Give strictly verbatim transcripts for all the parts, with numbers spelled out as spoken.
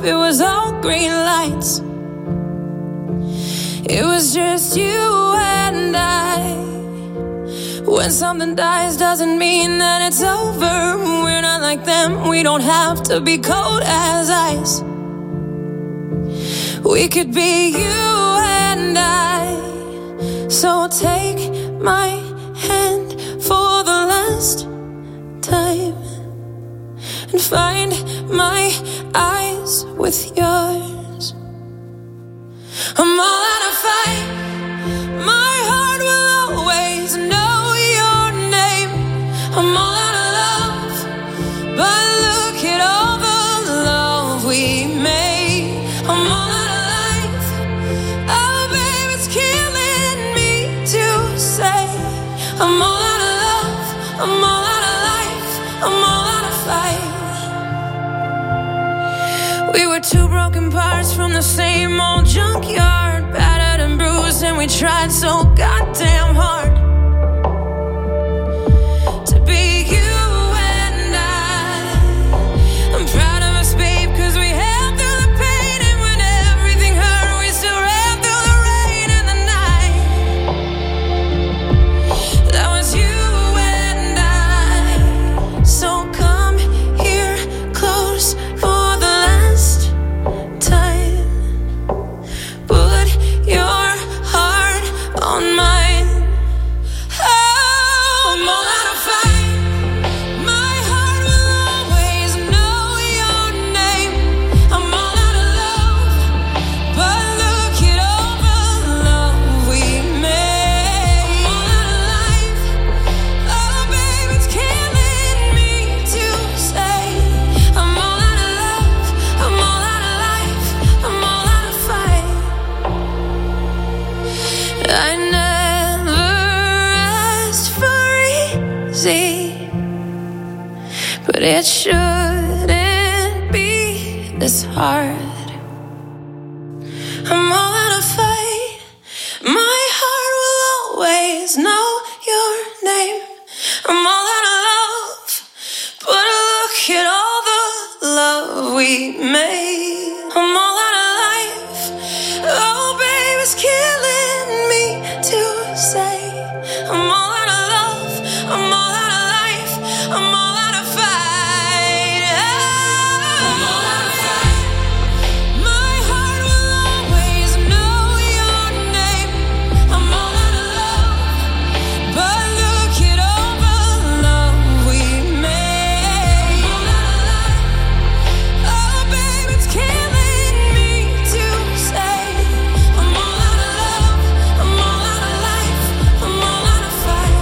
it was all green lights. It was just you and I. When something dies doesn't mean that it's over. We're not like them, we don't have to be cold as ice. We could be you and I. So take my hand for the last time and find my eyes with yours. I'm all out of fight. My heart will always know your name. I'm all out of love, but look at all the love we made. I'm all out of life. Oh, baby, it's killing me to say. I'm all out of love. I'm all out of life. I'm all out of fight. We were two broken parts from the same old junkyard, battered and bruised, and we tried so goddamn hard to be you and I. I'm proud of us, babe, cause we held through the pain, and when everything hurt, we still ran through the rain and the night. That was you and I. So come here close for the last time. Put your heart on mine. Oh, I'm all out of fight. My heart will always know your name. I'm all out of love, but look at all the love we made. I'm all out of life. Oh, babe, it's killing me to say. I'm all out of love. I'm all out of life. I'm all out of fight. I never asked for easy, but it shouldn't be this hard. I'm all out of fight. My heart will always know your name. I'm all out of love, but look at all the love we made. I'm all out of life. Oh, babe, it's killing me to say. I'm all out of love. I'm all out of life. I'm all out of fight. I'm all out of fight. My heart will always know your name. I'm all out of love, but look at all the love we made. I'm all out of life. Oh, babe, it's killing me to say. I'm all out of love. I'm all out of life. I'm all out of fight.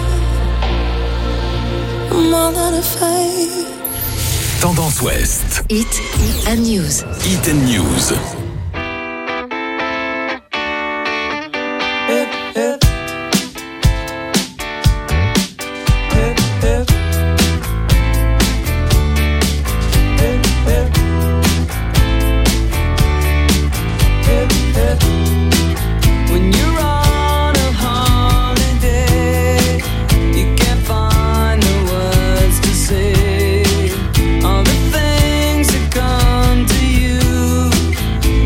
I'm all out of fight. Tendance Ouest. Hit and News. Hit and News. When you're on a holiday, you can't find the words to say all the things that come to you.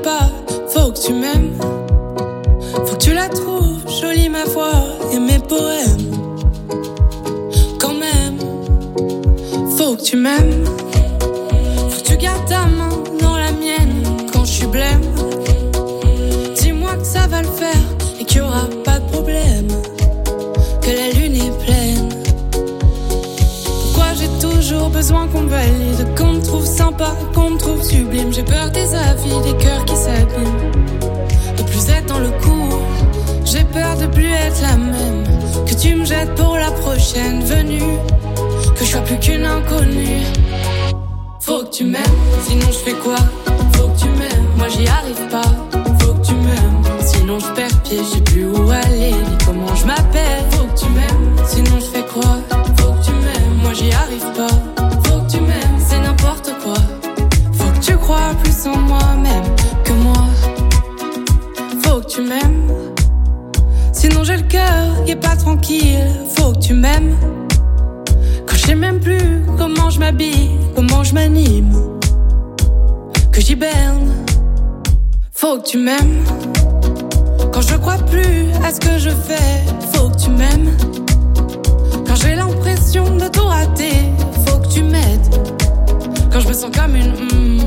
pas, faut que tu m'aimes. Faut que tu la trouves jolie ma voix et mes poèmes. Quand même, faut que tu m'aimes. Faut que tu gardes ta main dans la mienne quand je suis blême. Dis-moi que ça va le faire et qu'il y aura pas de problème, que la lune est pleine. Pourquoi j'ai toujours besoin qu'on me valide, qu'on me trouve sympa, qu'on me trouve sublime. J'ai peur des avis, des cœurs qui s'abîment, de plus être dans le coup. J'ai peur de plus être la même, que tu me jettes pour la prochaine venue, que je sois plus qu'une inconnue. Faut que tu m'aimes, sinon je fais quoi? Faut que tu m'aimes, moi j'y arrive pas. Faut que tu m'aimes, sinon je perds pied, je sais plus où aller, ni comment je m'appelle. Faut que tu m'aimes, sinon je fais quoi? Faut que tu m'aimes, moi j'y arrive pas. Faut que tu m'aimes, c'est n'importe quoi. Faut que tu crois plus en moi-même que moi. Faut que tu m'aimes, sinon j'ai le cœur qui est pas tranquille. Faut que tu m'aimes, quand je sais même plus comment je m'habille, comment je m'anime, que j'hiberne. Faut que tu m'aimes, quand je crois plus à ce que je fais. Faut que tu m'aimes, quand j'ai l'impression de tout rater. Faut que tu m'aides, quand je me sens comme une mm.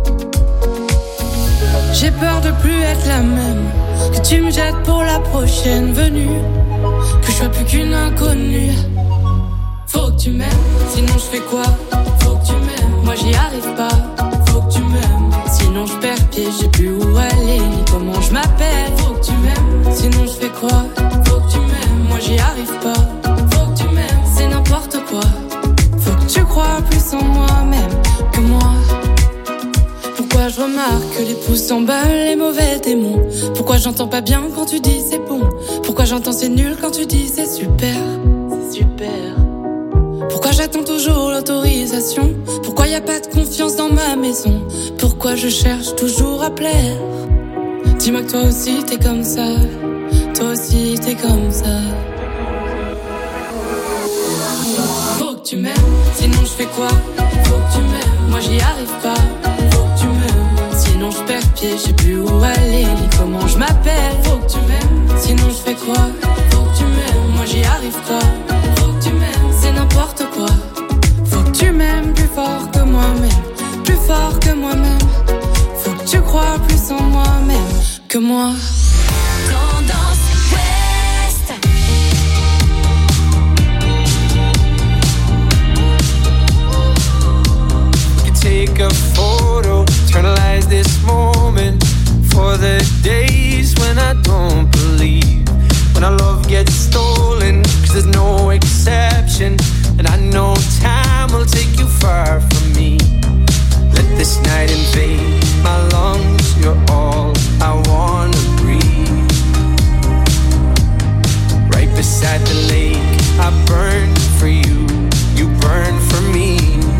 J'ai peur de plus être la même, que tu me jettes pour la prochaine venue, que je sois plus qu'une inconnue. Faut que tu m'aimes, sinon je fais quoi? Faut que tu m'aimes, moi j'y arrive pas. Faut que tu m'aimes, sinon je perds pied, je sais plus où aller, ni comment je m'appelle. Faut que tu m'aimes, sinon je fais quoi? Faut que tu m'aimes, moi j'y arrive pas. Faut que tu m'aimes, c'est n'importe quoi. Faut que tu crois plus en moi-même que moi. Pourquoi je remarque que les pouces s'emballent, les mauvais démons? Pourquoi j'entends pas bien quand tu dis c'est bon? Pourquoi j'entends c'est nul quand tu dis c'est super? C'est super. Pourquoi j'attends toujours l'autorisation? Pourquoi y a pas de confiance dans ma maison? Pourquoi je cherche toujours à plaire? Dis-moi que toi aussi t'es comme ça. Toi aussi t'es comme ça. Faut que tu m'aimes, sinon je fais quoi? Faut que tu m'aimes, moi j'y arrive pas. Faut que tu m'aimes, sinon je perds pied, je sais plus où aller, ni comment je m'appelle. Faut que tu m'aimes, sinon je fais quoi? Faut que tu m'aimes, moi j'y arrive pas. Faut que tu m'aimes, c'est n'importe quoi. Faut que tu m'aimes plus fort que moi-même, plus fort que moi-même. Faut que tu crois plus en moi-même que moi. Tendance Ouest. You take a photo, eternalize this moment for the days when I don't believe, when our love gets stolen, cause there's no exception, and I know time will take you far from me. Let this night invade my lungs, you're all I wanna breathe. Right beside the lake, I burn for you, you burn for me.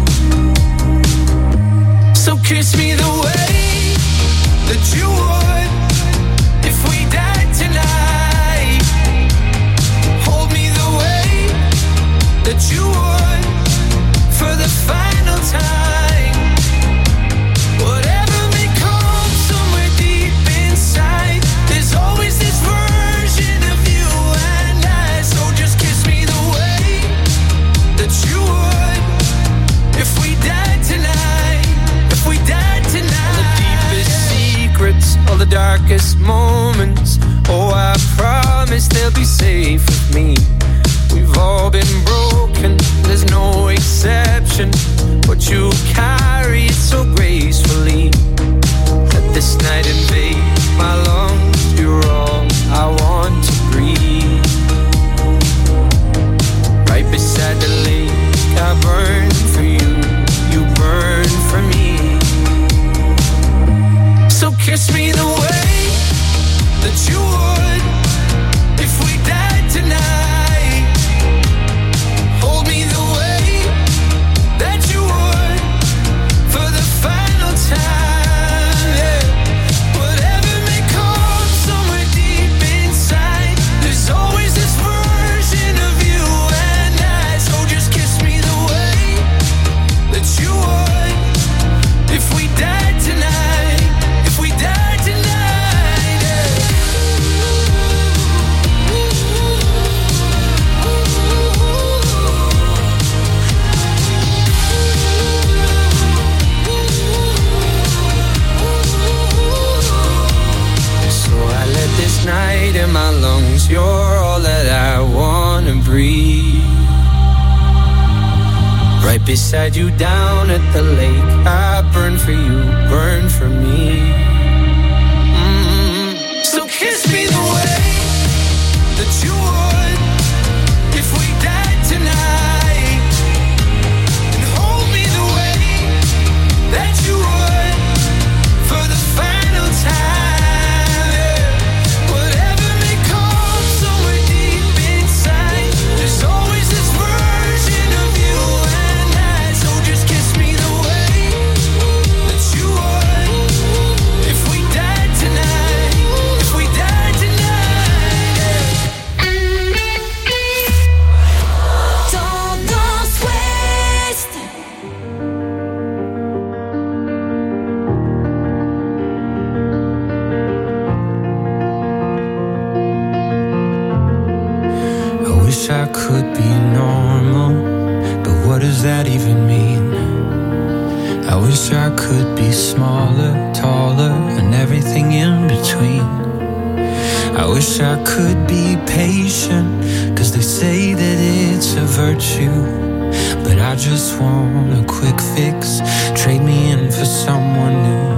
So kiss me the way that you would if we died tonight. Hold me the way that you would for the final time. Whatever may come somewhere deep inside, there's always this version of you and I. So just kiss me the way that you would if we died tonight. If we died tonight. All the deepest secrets, all the darkest moments, oh I promise they'll be safe with me. We've all been broken, there's no exception, but you carry it so gracefully. Let this night invade my lungs, you're all I want to breathe. Right beside the lake, I burn for you, you burn for me. So kiss me the way that you would if we died tonight. Hold me the way that you would for the final time, yeah. Whatever may come somewhere deep inside, there's always this version of you and I. So just kiss me the way that you would if we died tonight. If we died you're all that I wanna breathe. Right beside you down at the lake, I burn for you, burn for me. Mm-hmm. So kiss me the way that you would if we died tonight, and hold me the way that you would for the final time. Whatever may come somewhere deep inside, there's always this version of you and I. So just kiss me the way that you would if we died tonight, if we died tonight. Tendance Ouest. I wish I could be normal, but what does that even mean? I wish I could be smaller, taller, and everything in between. I wish I could be patient, cause they say that it's a virtue. But I just want a quick fix, trade me in for someone new.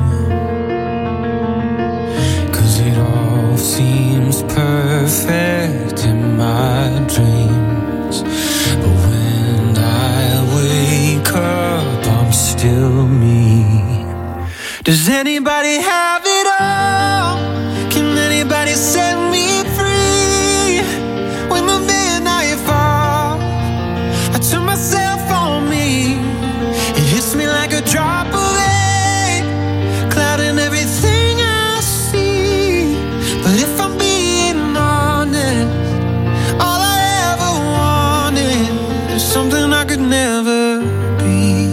Cause it all seems perfect in my dreams, but when I wake up, I'm still me. Does anybody have it all? Can anybody set me free? When the midnight falls, I turn myself on me. It hits me like a drop of rain, clouding everything I see. But if I'm being honest, all I ever wanted is something I could never be.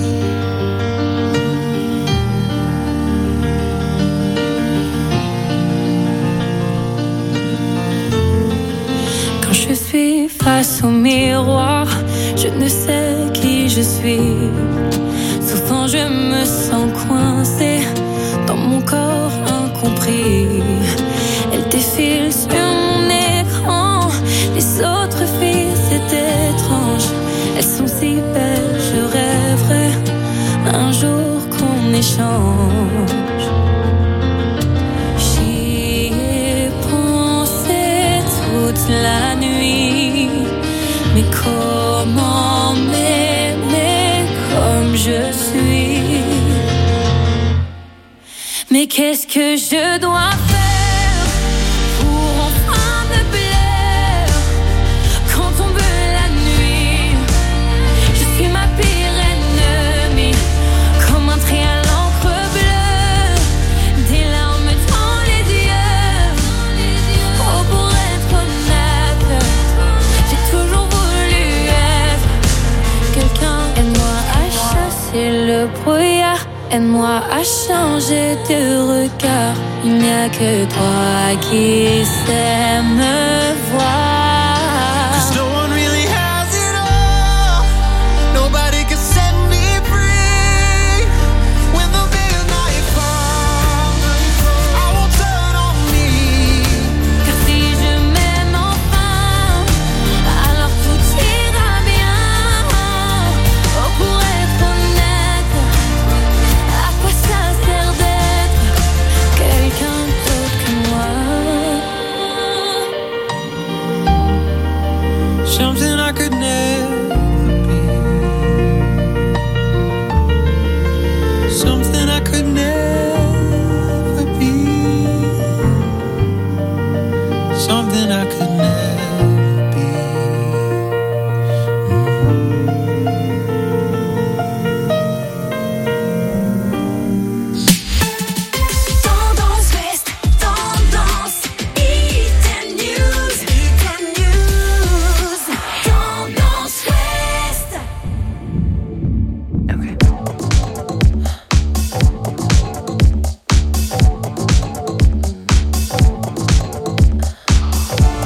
Quand je suis face au miroir, je ne sais qui je suis. Souvent je me sens coincée dans mon corps incompris. Elle défile sur mon écran, les autres filles c'est étrange. Elles sont si belles, je rêverais un jour qu'on échange. J'y ai pensé toute la nuit, mais comment m'aimer comme je suis? Mais qu'est-ce que je dois faire pour enfin me plaire? Quand tombe la nuit, je suis ma pire ennemie, comme un trait à l'encre bleue, des larmes dans les yeux. Oh, pour être honnête, j'ai toujours voulu être quelqu'un. Aide-moi à chasser le brouillard, aide-moi à changer de regard. Il n'y a que toi qui sais me voir. 'Cause no one really has it all. Nobody can set me free. When the midnight falls, I won't turn on me. Car si je m'aime enfin, alors tout ira bien. Oh, pour être honnête, à quoi ça sert d'être quelqu'un d'autre que moi? Something I could never be. Something I could never be. Something I could never be. Tendance Ouest, tendance Hit and News, Hit and News. Tendance Ouest. Okay.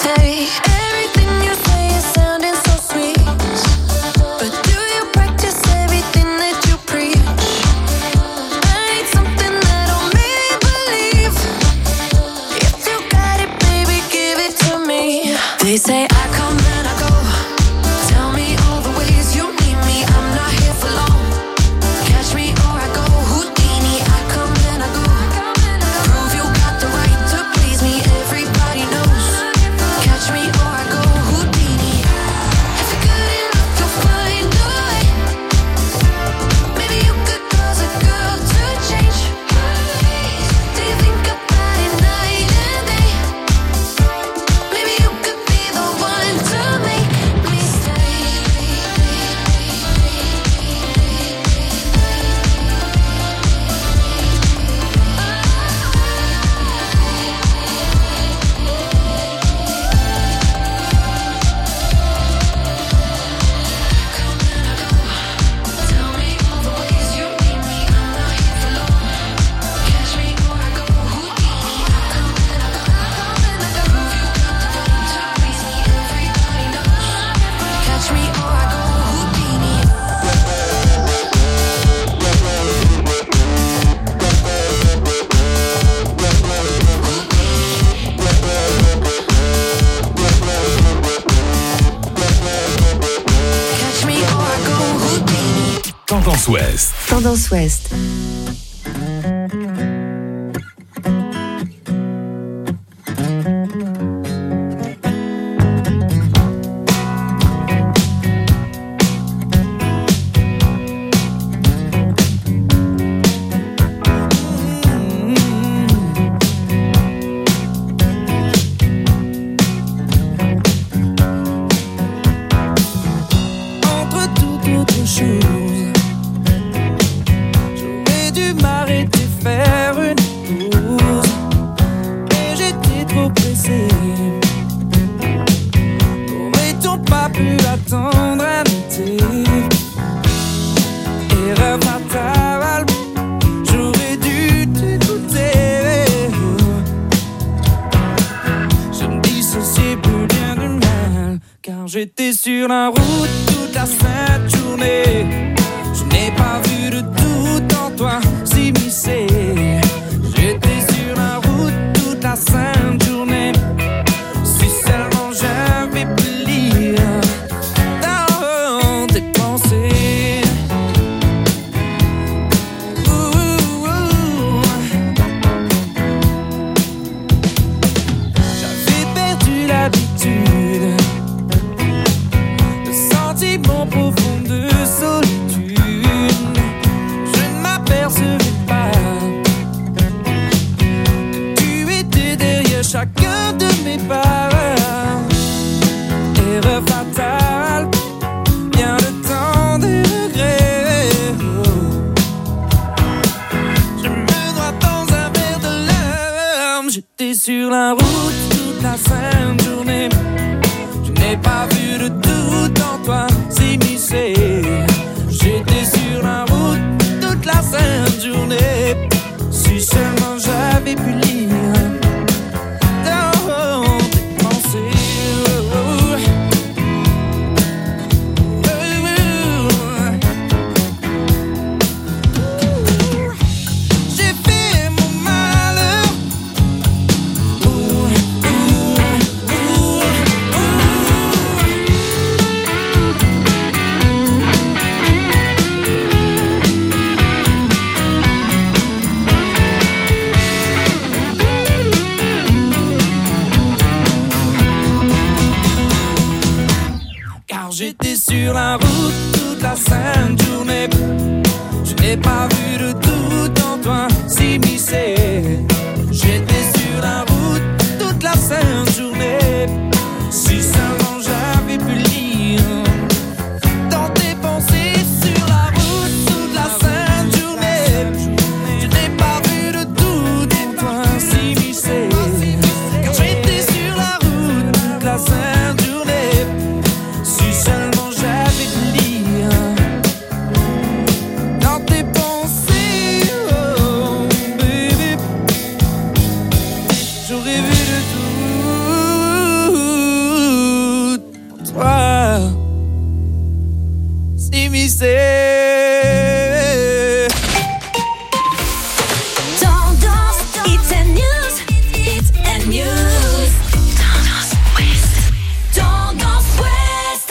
Hey, everything you say is sounding so sweet, but do you practice everything that you preach? I need something that'll make me believe. If you got it, baby, give it to me. They say I come and I go. Tell me all the ways you need me. I'm not here for long. Catch me or I go Houdini. I come and I go. Prove you got the right to please me. Everybody knows. Catch me or I go Houdini. If you're good enough, you'll find a way. Maybe you could cause a girl to change. Do you think about it night and day? Maybe you could be the one to make me stay. Tell me all the ways you need me. I'm not here for long. Catch me or I go Houdini. I come and I go. Prove you got the right to please me. Everybody knows. Catch me or I go Houdini. Catch me or I go Houdini. Tendance Ouest. Tendance Ouest. Entre toute autre chose, j'aurais dû m'arrêter, faire une pause, mais j'étais trop pressé. N'aurait-on pas pu attendre un été? Erreur fatale, j'aurais dû t'écouter. Je me dissociais plus bien du mal, car j'étais sur la route toute la sainte journée. Je n'ai pas vu de doute en toi s'immiscer. J'étais sur la route toute la sainte journée. Si seulement j'avais pu lire dans tes pensées. Ouh, ouh. J'avais perdu l'habitude de sentiments profonds de solitude. Je ne m'apercevais pas que tu étais derrière chacun de mes pas. Erreur fatale, bien le temps des regrets. Je me noie dans un verre de larmes. J'étais sur la route toute la sainte journée. Je n'ai pas vu de doute en toi s'immiscer. J'étais sur la route toute la sainte journée. Si seulement j'avais pu lire dans tes pensées. Oh, oh. J'ai fait mon malheur. Ouh, ouh, ouh, car j'étais sur la route toute la sainte journée. Je n'ai pas vu de doute en toi s'immiscer. J'étais sur la route toute la sainte journée. Si seulement j'avais pu lire dans tes pensées. Sur la route toute la sainte journée. Je n'ai pas vu de doute en toi s'immiscer. Car j'étais sur la route toute la sainte journée. Si seulement j'avais pu lire dans tes pensées. Oh baby, j'aurais vu de tout. s'immiscer. Tendance, it's a news, it's a news. Tendance Ouest. Tendance Ouest.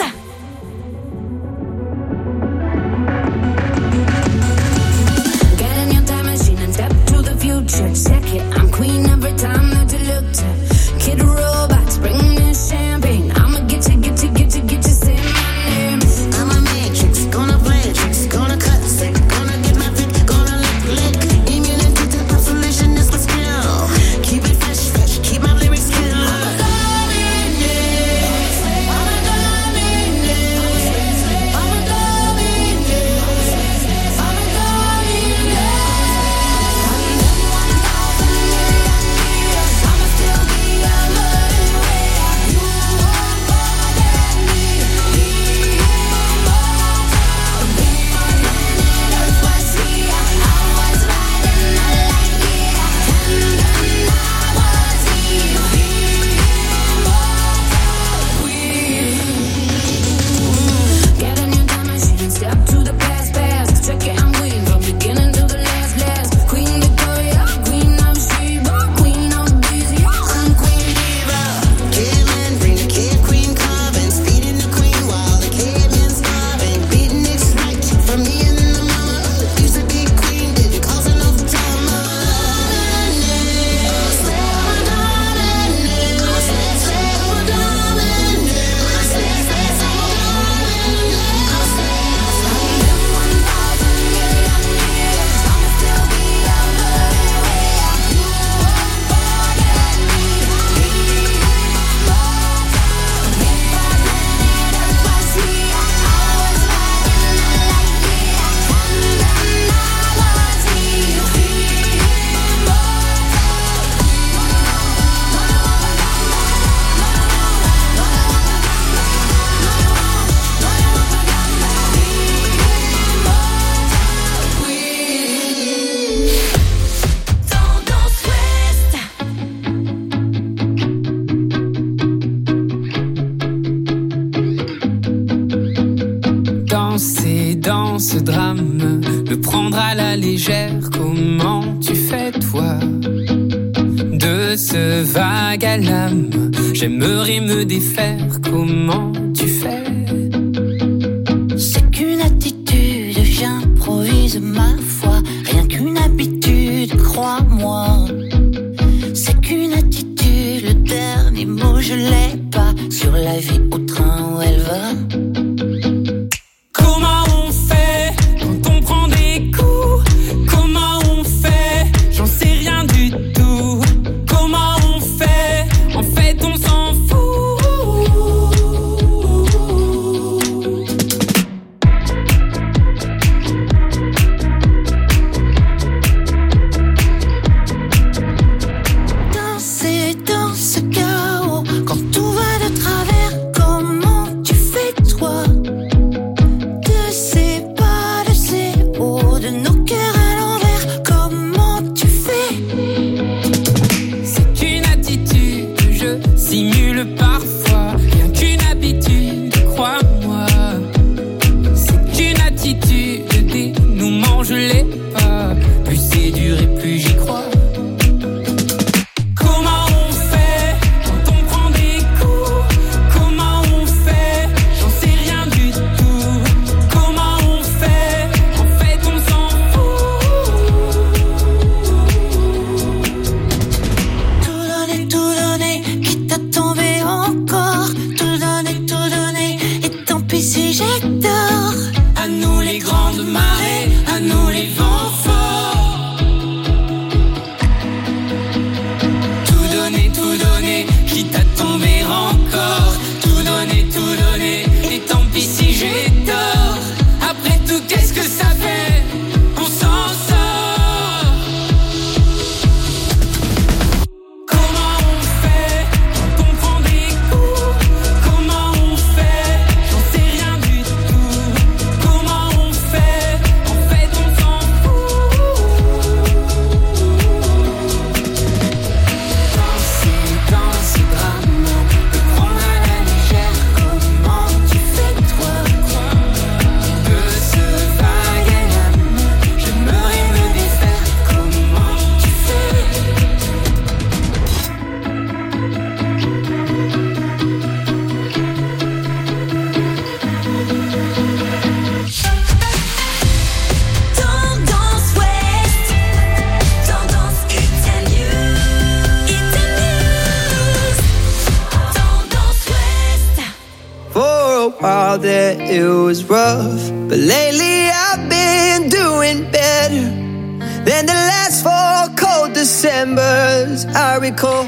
Get in your time machine and step to the future. Check it, I'm queen every time that you look to. Kid robots, bring me champagne. I'ma get you, get you, get you, get you, say my name. I'm a matrix, gonna play tricks, gonna cut sick, gonna get my fit, gonna lick, lick. Immunity to isolation is my skill. Keep it fresh, fresh, keep my lyrics kill. I'm a dominant, I'm a dominant, I'm a dominant, I'm a dominant. I'm in one thousand million years, I'ma still be a living way. You won't forget me, immortal. Before planet Earth was here, I was riding a light year, and then I was here, immortal. Get in your time machine, step to the past, past. Check it, I'm queen from beginning to the last, last. Queen Victoria, Queen of Sheba, Queen of Busy, I'm Queen Diva. Caveman, bring the cave queen carving, feeding the queen while the caveman's starving. Beating it right from me and the mama. Used to be queen, did you cause enough drama? Say I'm a dominant, say I'm a dominant, say I'm a dominant. I'm in one thousand million years, I'ma still be a living way. You won't forget me, immortal. Before planet Earth was here, I was riding a light year, and then I was here, Tendance Ouest. Danser dans ce drame, le prendre à la légère, comment tu fais toi? De ce vague à l'âme, j'aimerais me défaire, comment tu fais? C'est qu'une attitude, j'improvise ma foi. Rien qu'une habitude, crois-moi. C'est qu'une attitude, le dernier mot je l'ai pas. Sur la vie au train où elle va. Comment on fait quand on prend des coups? Comment on fait? J'en sais rien du tout. Comment on fait? En fait on s'en fout. Danser dans ce chaos, quand tout va de travers, comment tu fais toi? a while there it was rough, but lately I've been doing better than the last four cold Decembers I recall.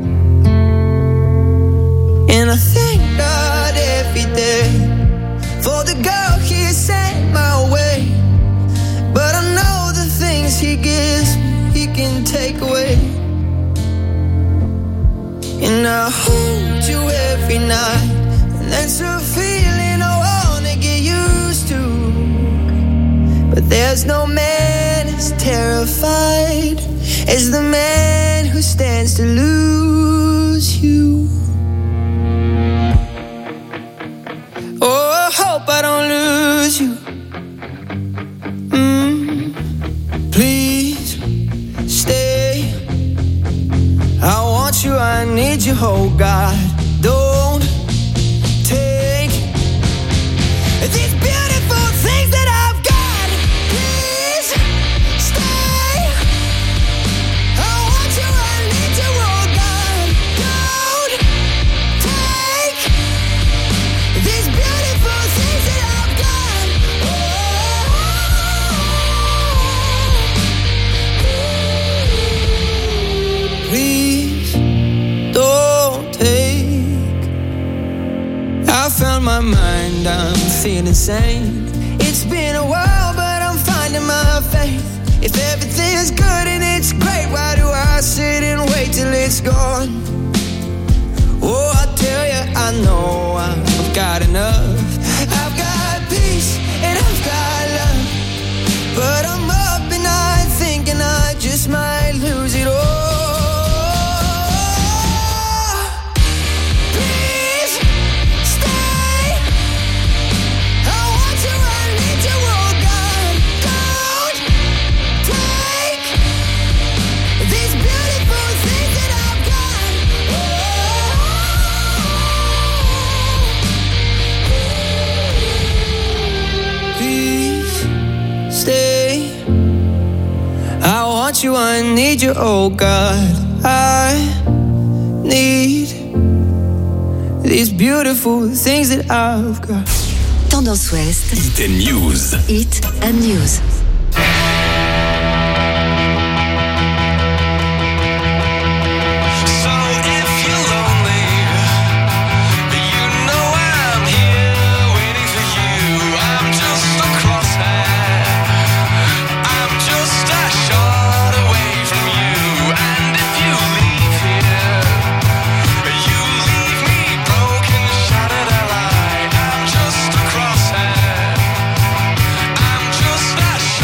And I thank God every day for the girl He sent my way. But I know the things He gives me, He can take away. And I hold you every night, and that's a feeling I wanna get used to. But there's no man as terrified as the man who stands to lose you. Oh, I hope I don't lose you. Mm, please stay. I want you, I need you, oh God. Don't take these beautiful things that I've got. Please stay. I want you, I need you, oh God. Don't take these beautiful things that I've got. Oh. Please don't take. I found my mind, I'm feeling sane. It's been a while, but I'm finding my faith. If everything's good and it's great, why do I sit and wait till it's gone? Oh, I tell you, I know I've got enough. I've got peace and I've got love, but I'm up and I thinking I just might lose it all. Please stay. I want you, I need you, oh God. Don't take these beautiful things that I've got. Please stay. I want you, I need you, oh God. I need these beautiful things that I've got. Tendance Ouest. Hit and News. Hit and News. So if you're lonely, you know I'm here waiting for you. I'm just a crosshair. I'm just a shot away from you. And if you leave here, you leave me broken, shattered alive. I'm just a crosshair. I'm just a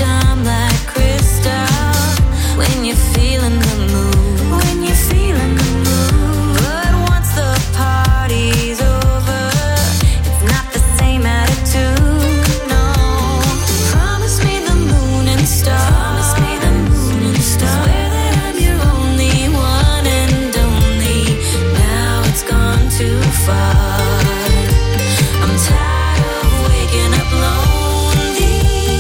shine like crystal when you're feeling the mood. When you're feeling the mood. But once the party's over, it's not the same attitude. No. Promise me the moon and stars. Promise me the moon and stars. Swear that I'm your only one and only. Now it's gone too far. I'm tired of waking up lonely.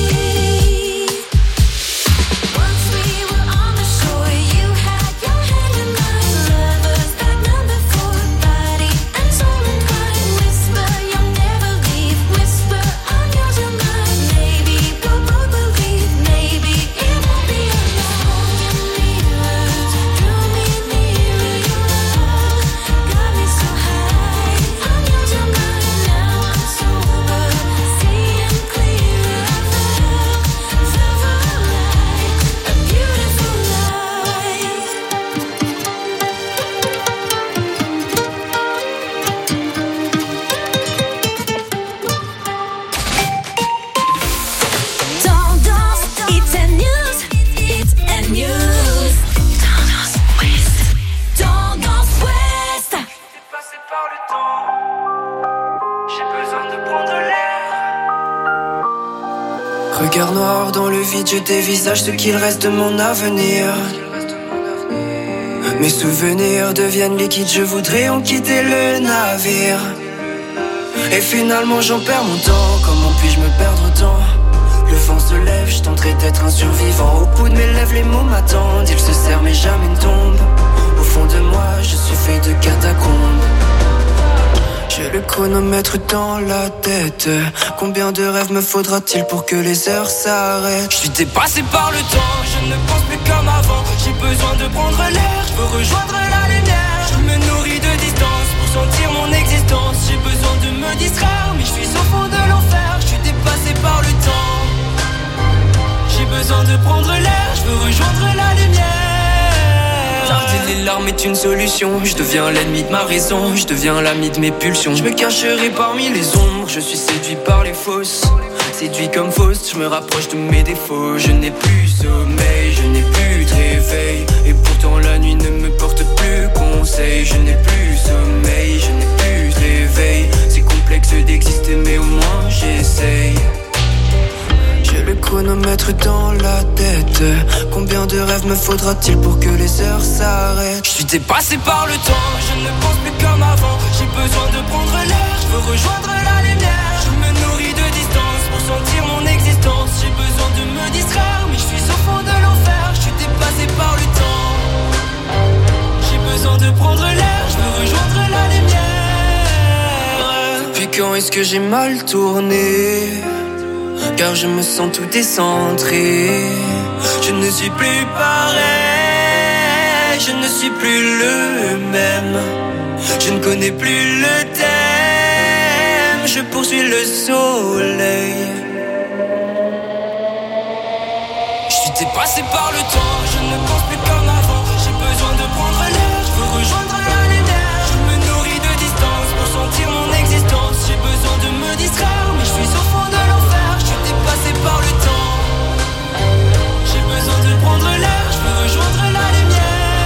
Once we were on the shore, you had your hand in mine. Lovers that number four, body and soul entwined. Whisper you'll never leave. Whisper I'm yours and mine. Maybe we'll both believe. Maybe it won't be alone. Mirrors drew me nearer. Your love got me so high. I'm yours and mine. Now I'm sober, seeing clearer. Love, love alive, a beautiful life. Tendance, it's a news, it's a news. Tendance Ouest. Tendance Ouest. Passé par le temps, j'ai besoin de prendre l'air. Regard noir dans le vide, je dévisage ce qu'il reste de mon avenir. Mes souvenirs deviennent liquides, je voudrais en quitter le navire. Et finalement j'en perds mon temps, comment puis-je me perdre autant? Le vent se lève, je tenterai d'être un survivant. Au bout de mes lèvres les mots m'attendent, ils se serrent mais jamais ne tombent. Au fond de moi je suis fait de catacombes. J'ai le chronomètre dans la tête. Combien de rêves me faudra-t-il pour que les heures s'arrêtent? Je suis dépassé par le temps, je ne pense plus comme avant. J'ai besoin de prendre l'air, je veux rejoindre la lumière. Je me nourris de distance pour sentir mon existence. J'ai besoin de me distraire, mais je suis au fond de l'enfer. Je suis dépassé par le temps. J'ai besoin de prendre l'air, je veux rejoindre la lumière. Tarder les larmes est une solution. Je deviens l'ennemi de ma raison, je deviens l'ami de mes pulsions. Je me cacherai parmi les ombres, je suis séduit par les fausses. Séduit comme fausse, je me rapproche de mes défauts. Je n'ai plus sommeil, je n'ai plus de réveil. Et pourtant la nuit ne me porte plus conseil. Je n'ai plus sommeil, je n'ai plus de réveil. C'est complexe d'exister mais au moins j'essaye. J'ai le chronomètre dans la tête. Combien de rêves me faudra-t-il pour que les heures s'arrêtent? Je suis dépassé par le temps, je ne pense plus comme avant. J'ai besoin de prendre l'air, je veux rejoindre la lumière. Je me nourris de distance pour sentir mon existence. J'ai besoin de me distraire, mais je suis au fond de l'enfer. Je suis dépassé par le temps. J'ai besoin de prendre l'air, je veux rejoindre la lumière. Depuis quand est-ce que j'ai mal tourné? Car je me sens tout décentré. Je ne suis plus pareil, je ne suis plus le même. Je ne connais plus le thème, je poursuis le soleil. Je suis dépassé par le temps, je ne pense plus comme avant. J'ai besoin de prendre l'air, je veux rejoindre la lumière. Je me nourris de distance pour sentir mon existence. J'ai besoin de me distraire, mais je suis au fond de l'enfer. Je suis dépassé par le temps. J'ai besoin de prendre l'air, je veux rejoindre la lumière.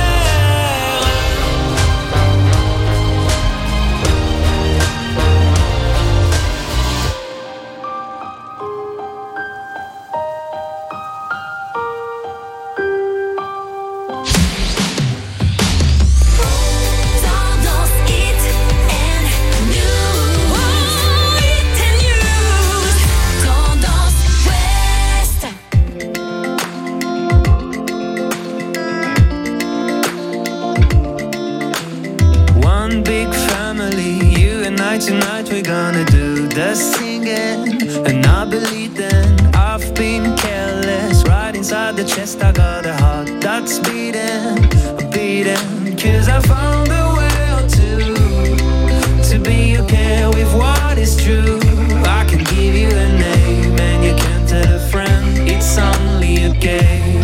Tonight we're gonna do the singing, and I believe then I've been careless. Right inside the chest I got a heart that's beating, beating. Cause I found a way to, to be okay with what is true. I can give you a name and you can tell a friend it's only a game.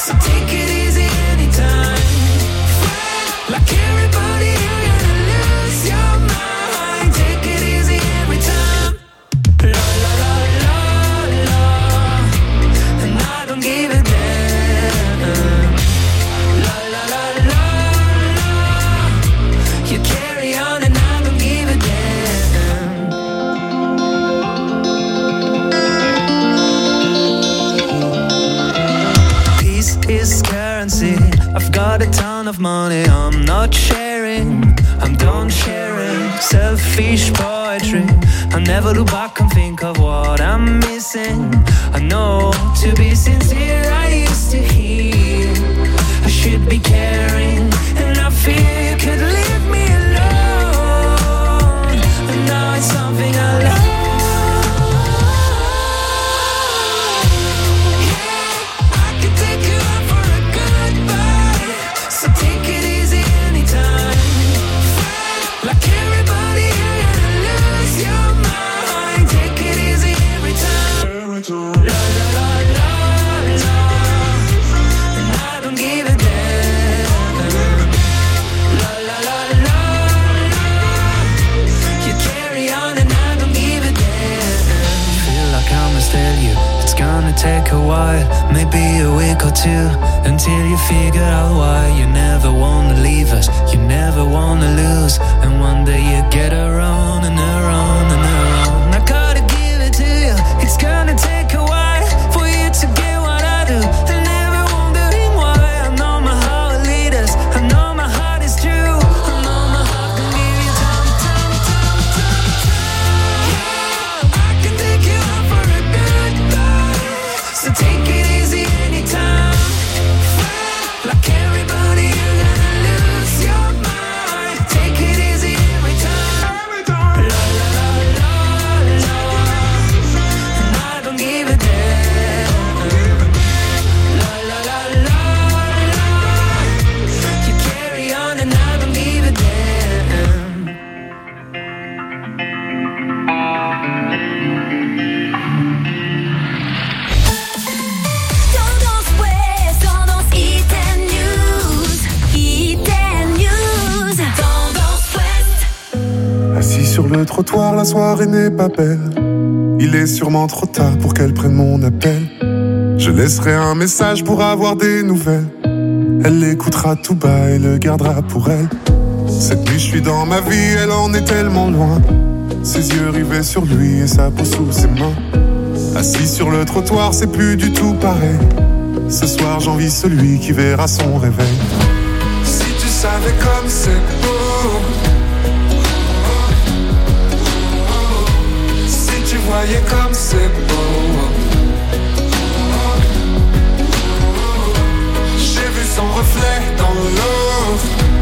Like everybody, you're gonna lose of money I'm not sharing. I'm done sharing selfish poetry. I never look back and think of what I'm missing. I know to be sincere I used to hear I should be caring, and I fear you could leave me alone. And now it's something I love. Take a while, maybe a week or two, until you figure out why you never wanna leave us, you never wanna lose, and one day you get around and around and around. I gotta give it to you, it's gonna take a while for you to get what I do, and never wondering why. I know my heart will lead us, I know my heart is true, I know my heart can give you time, time, time, time, time. Yeah, I can take you out for a goodbye. So take it easy anytime. Like everybody, you're gonna lose your mind. Take it easy every time. La la la la la. And I don't give a damn. La la la la la. You carry on and I don't give a damn. Tendance Ouest, tendance Hit and News, Hit and News, Tendance Ouest. Assis sur le trottoir, la soirée n'est pas belle. Il est sûrement trop tard pour qu'elle prenne mon appel. Je laisserai un message pour avoir des nouvelles. Elle l'écoutera tout bas et le gardera pour elle. Cette nuit je suis dans ma vie, elle en est tellement loin. Ses yeux rivés sur lui et sa peau sous ses mains. Assis sur le trottoir, c'est plus du tout pareil. Ce soir j'envie celui qui verra son réveil. Si tu savais comme c'est beau, si tu voyais comme c'est beau. J'ai vu son reflet dans l'eau.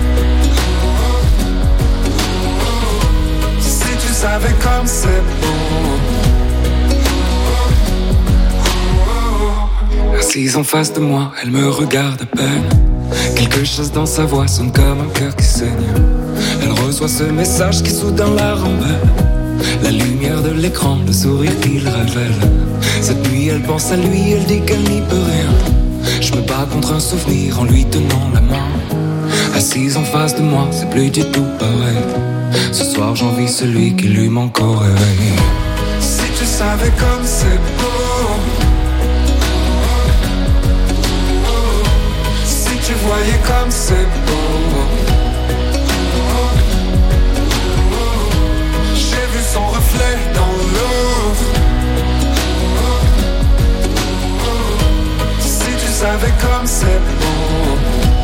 Si tu savais comme c'est beau. Assise en face de moi, elle me regarde à peine. Quelque chose dans sa voix sonne comme un cœur qui saigne. Elle reçoit ce message qui soudain la rembelle. La lumière de l'écran, le sourire qu'il révèle. Cette nuit elle pense à lui, elle dit qu'elle n'y peut rien. Je me bats contre un souvenir en lui tenant la main. Assise en face de moi, c'est plus du tout pareil. Ce soir j'envie celui qui lui manque au réveil. Si tu savais comme c'est beau. Si tu voyais comme c'est beau. J'ai vu son reflet dans l'eau. Si tu savais comme c'est beau.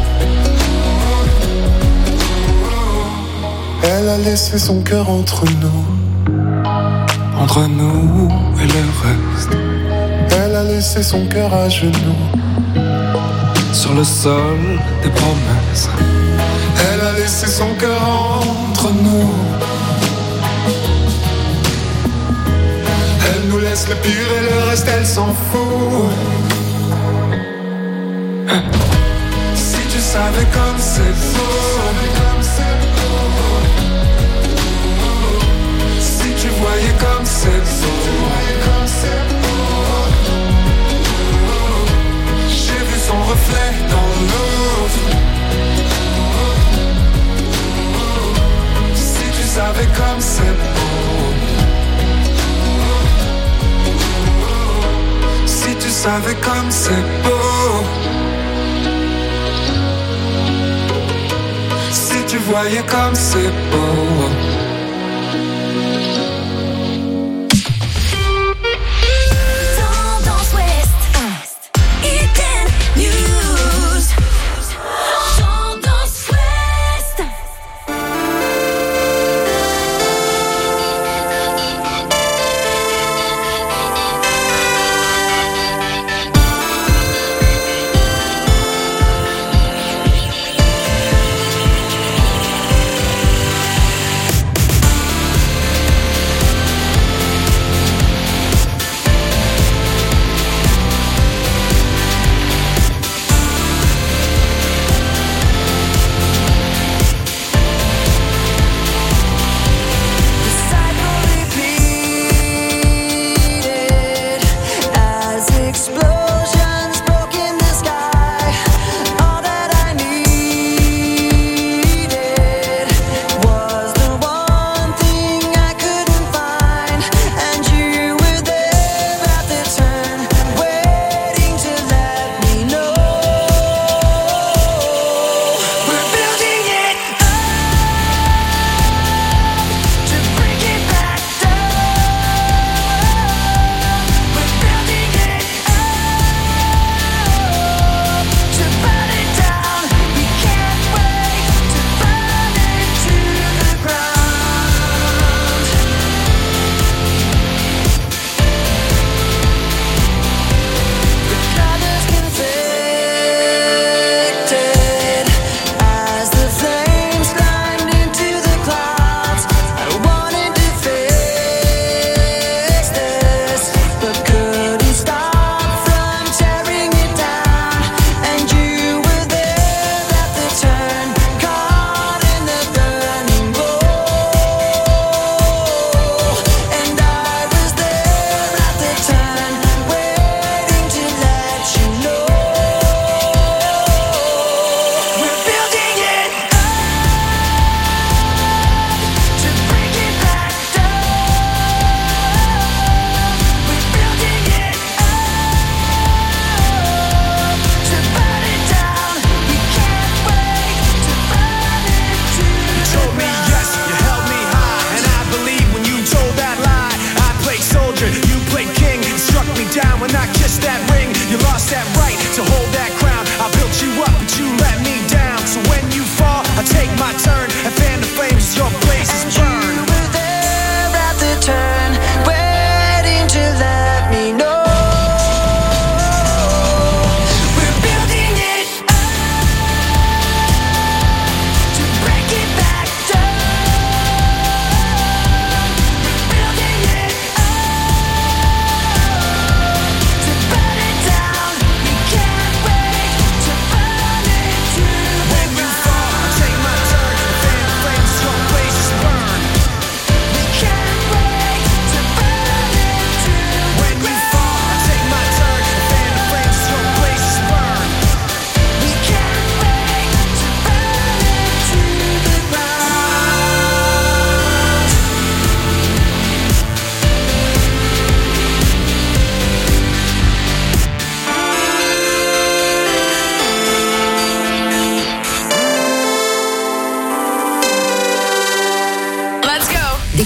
Elle a laissé son cœur entre nous. Entre nous et le reste. Elle a laissé son cœur à genoux. Sur le sol des promesses. Elle a laissé son cœur entre nous. Elle nous laisse le pire et le reste elle s'en fout. Si tu savais comme c'est beau. Si tu voyais comme c'est beau. J'ai vu son reflet dans l'eau. Si tu savais comme c'est beau. Si tu savais comme c'est beau. Si tu voyais comme c'est beau. Tendance Ouest, Hit and News, Tendance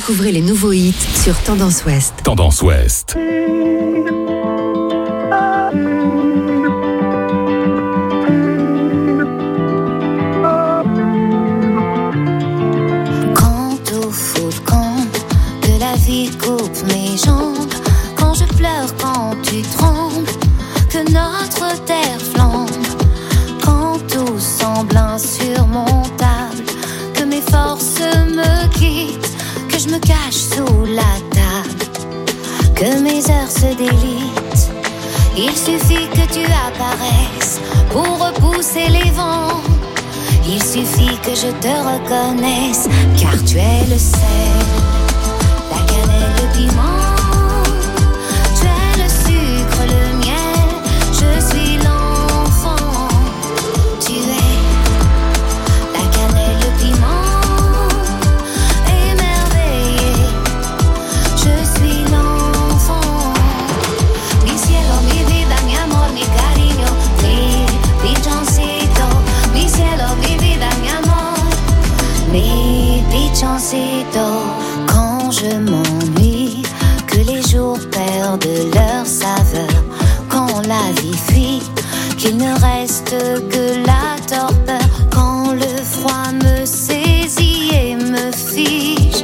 Découvrez les nouveaux hits sur Tendance Ouest. Tendance Ouest. Quand au fond le camp de la vie coupe mes jambes, quand je pleure, quand tu trembles, que notre terre flambe, quand tout semble insurmontable, que mes forces me quittent, que je me cache sous la table, que mes heures se délitent. Il suffit que tu apparaisses pour repousser les vents. Il suffit que je te reconnaisse, car tu es le sel, la cannelle, le piment. Tu es le sucre, le miel, je suis l'enfant. Tu es la cannelle, le piment, émerveillé, je suis l'enfant. Mi cielo, mi vida, mi amor, mi cariño, mi pichoncito. Mi cielo, mi vida, mi amor, mi pichoncito. Quand je m'ennuie, que les jours perdent leur saveur, quand la vie fuit, qu'il ne reste que la torpeur, quand le froid me saisit et me fige,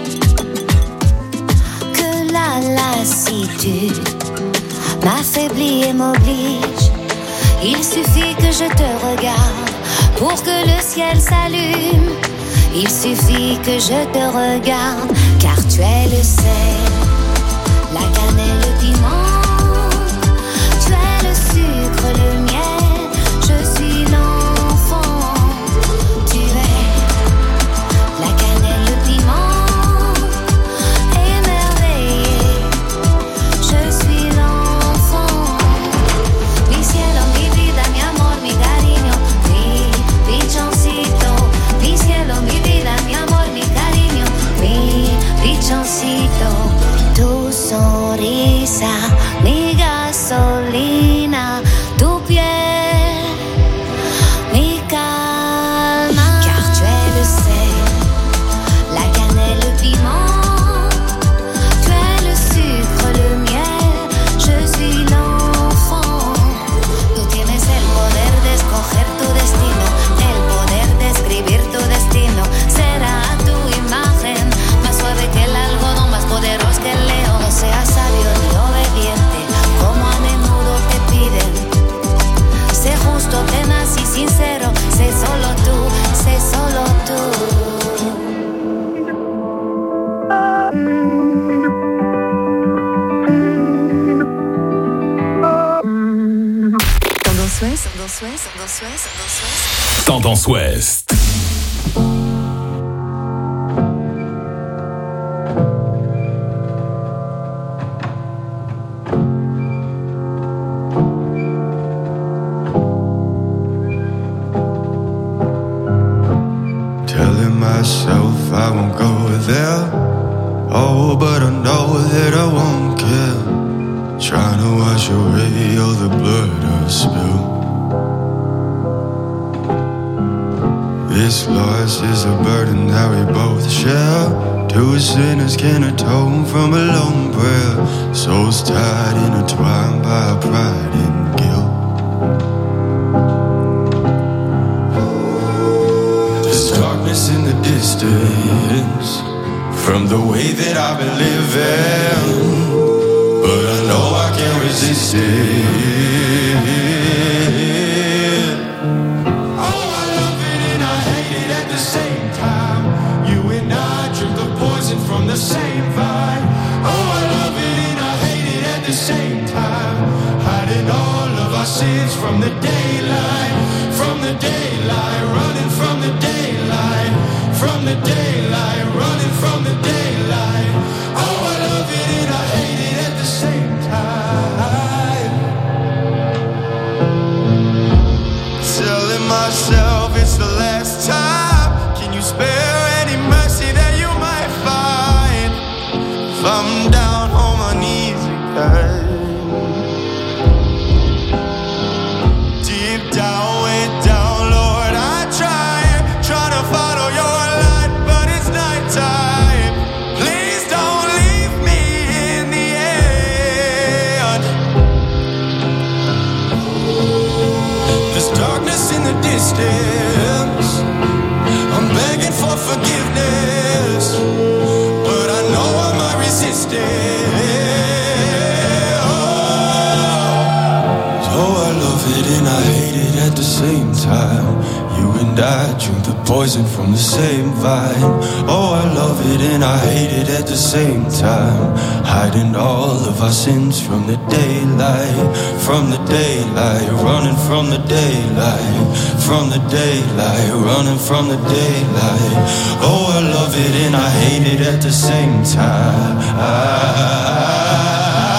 que la lassitude m'affaiblit et m'oblige. Il suffit que je te regarde pour que le ciel s'allume. Il suffit que je te regarde, car tu es le sel, la cannelle, le piment. Tu es le sucre, le miel, je suis l'enfant. Tu es la cannelle, le piment, émerveillé, je suis l'enfant. Mi cielo, mi vida, mi amor, mi cariño, mi pichoncito. Mi cielo, mi vida, mi amor, mi cariño, mi pichoncito. Tu sonrisa, mi gasolina, tu piel, mi calma. Car tu es le sel, la cannelle, le piment. Tu es le sucre, le miel, je suis l'enfant. Tú tienes el poder de escoger tu destino, el poder de escribir tu destino. Será tu imagen, más suave que el algodón, más poderoso que el león. No seas sabio ni obediente, como a menudo te piden. Sé justo, tenaz y sincero, sé solo tú, sé solo tú. Tendance Ouest, Tendance Ouest, Tendance Ouest, Tendance Ouest. Tendance Ouest. Telling myself I won't go there. Oh, but I know that I won't care. Trying to wash away all the blood I've spilled. This loss is a burden that we both share. Two sinners can atone from a lone prayer. Souls tied, intertwined by pride and guilt. There's darkness in the distance from the way that I've been living, but I know I can't resist it. From the same vibe. Oh, I love it and I hate it at the same time. Hiding all of our sins from the daylight, from the daylight, running from the daylight, from the daylight, running from the daylight. Oh, I love it and I hate it at the same time. Telling myself it's the last time. Can you spare any mercy that you might find? If I'm down on my knees again, deep down, way down, Lord, I try, try to follow your light, but it's nighttime. poison from the same vine. Oh, I love it and I hate it at the same time. Hiding all of our sins from the daylight, from the daylight, running from the daylight, from the daylight, running from the daylight. Oh, I love it and I hate it at the same time. I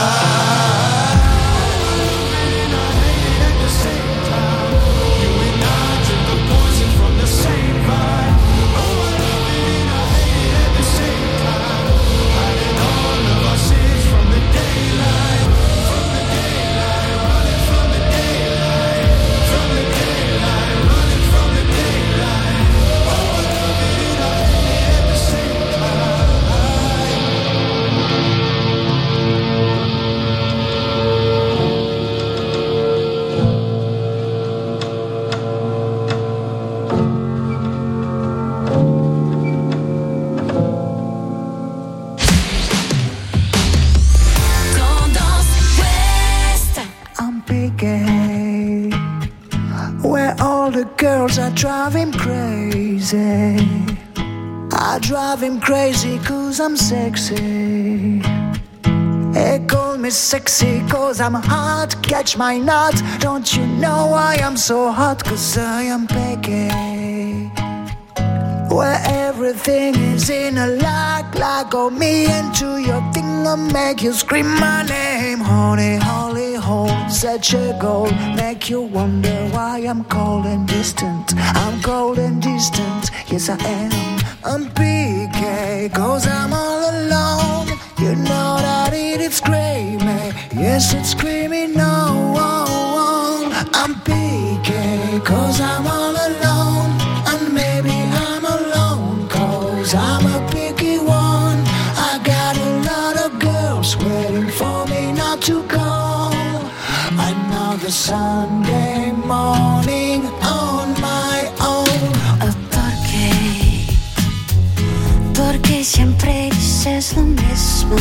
girls are driving crazy. I drive him crazy cause I'm sexy. They call me sexy cause I'm hot. Catch my nut. Don't you know why I'm so hot? Cause I am picky. Where everything is in a lock. Lock on me into your thing. I'll make you scream my name. Honey, holy hole, such a goal. Make you wonder why I'm cold and distant. I'm cold and distant, yes I am. I'm P K, cause I'm all alone. You know that it is screaming. Yes, it's screaming no. I'm P K, cause I'm all alone. And maybe I'm alone, cause I'm a picky one. I got a lot of girls waiting for me not to call. Another Sunday morning on my own. Oh, ¿por qué? Porque siempre dices lo mismo.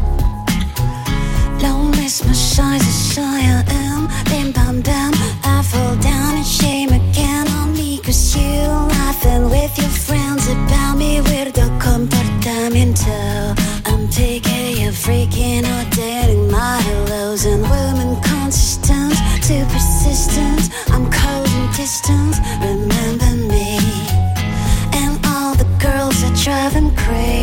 Lo mismo soy, soy I am. Bim bam bam, I fall down in shame again on me. Cause you laughing with your friends about me. Weirdo comportamiento. I'm picky, you're freaking out, dating my hellos and women consistent, too persistent. I'm cold and distant, remember me. And all the girls are driving crazy.